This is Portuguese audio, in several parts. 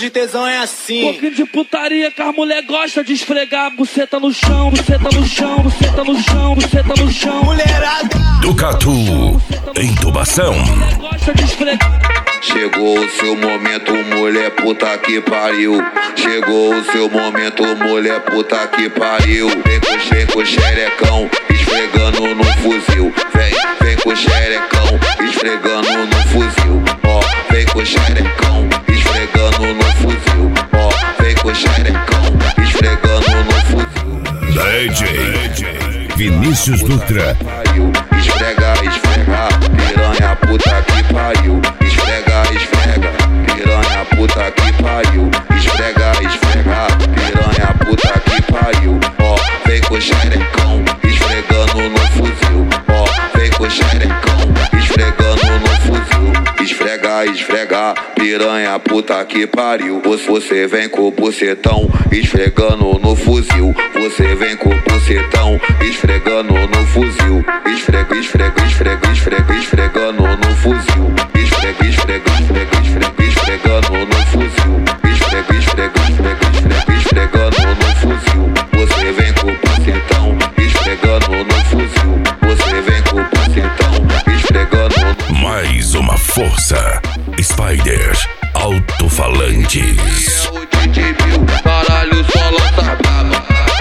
de tesão é assim. Pouquinho de putaria que as mulher gosta de esfregar. Buceta no chão, buceta no chão, buceta no chão, buceta no chão. Mulherada Ducato, intubação. Gosta de esfregar. Chegou o seu momento, mulher puta que pariu. Chegou o seu momento, mulher puta que pariu. Vem com o xerecão, esfregando no fuzil. Vem com o xerecão, esfregando no fuzil. Ó, vem com o xerecão, esfregando no fuzil. Ó, vem com o xerecão, esfregando no fuzil. DJ Vinícius Dutra. Esfrega, esfrega, piranha puta que pariu. Esfrega, esfrega, piranha puta que pariu. Esfrega, esfrega, piranha puta que pariu. Ó, vem com o xerecão, esfregando no fuzil. Ó, vem com o xerecão, esfregando no fuzil. Esfrega, esfrega, piranha puta que pariu. Você vem com o bucetão, esfregando no fuzil. Você vem com o bucetão, esfregando no fuzil. Esfrega, esfrega, esfrega, esfrega, esfregando no fuzil. Esfrega, esfrega, esfrega, esfrega, esfregando no fuzil. Esfrega, esfrega, esfrega, esfrega, esfregando no fuzil. Você vem com o bucetão, esfregando no fuzil. Você vem com o bucetão, esfregando no... Mais uma força. Spider Alto-Falantes. Caralho, só lança braba.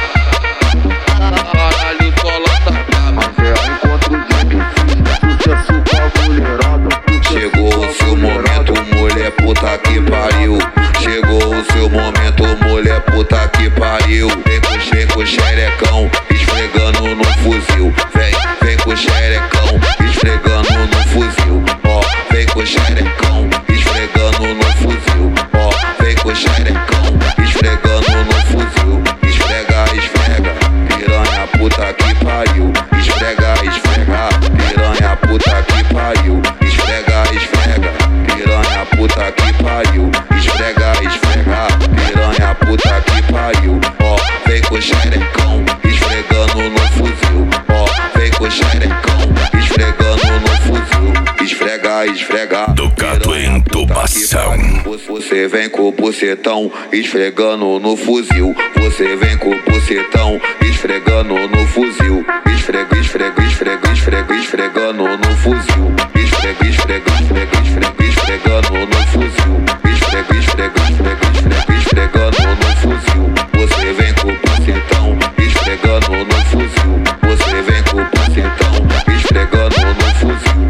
Caralho, só lança braba. Mas é um encontro de MC, sucesso com a mulherada. Chegou o seu momento, mulher puta que pariu. Chegou o seu momento, mulher puta que pariu. Vem com o xerecão, esfregando no fuzil. Vem com o xerecão, esfregando no fuzil. Ó, vem com o xerecão, esfregando no fuzil. Ó, vem com o xerecão, esfregando no fuzil. Esfrega, esfrega, piranha puta que pariu. Esfrega, esfrega, piranha puta que pariu. Esfrega, esfrega, piranha puta que pariu. Esfrega, esfrega, piranha puta que pariu. Ó, vem com o xerecão, esfregando no fuzil. Ó, vem com o xerecão, esfregando no fuzil. Esfrega, esfrega, Ducato intubação. Você vem com o bucetão, esfregando no fuzil. Você vem com o bucetão, esfregando no fuzil. Esfrega, esfrega, esfrega, esfrega, esfregando no fuzil. Esfrega, esfrega, esfrega, esfrega, esfregando no fuzil. Esfrega, esfrega, esfrega, esfrega, esfregando no fuzil. Você vem com o bucetão, esfregando no fuzil. Você vem com o bucetão, esfregando no fuzil.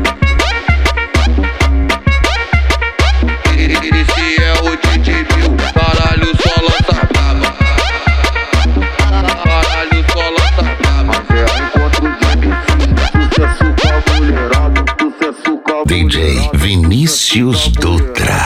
Esse é o DJ Bill, caralho, só lança braba. Caralho, só lança braba. Mas é um encontro de MC, sucesso com a mulherada. Sucesso com a mulherada. DJ Vinícius Dutra.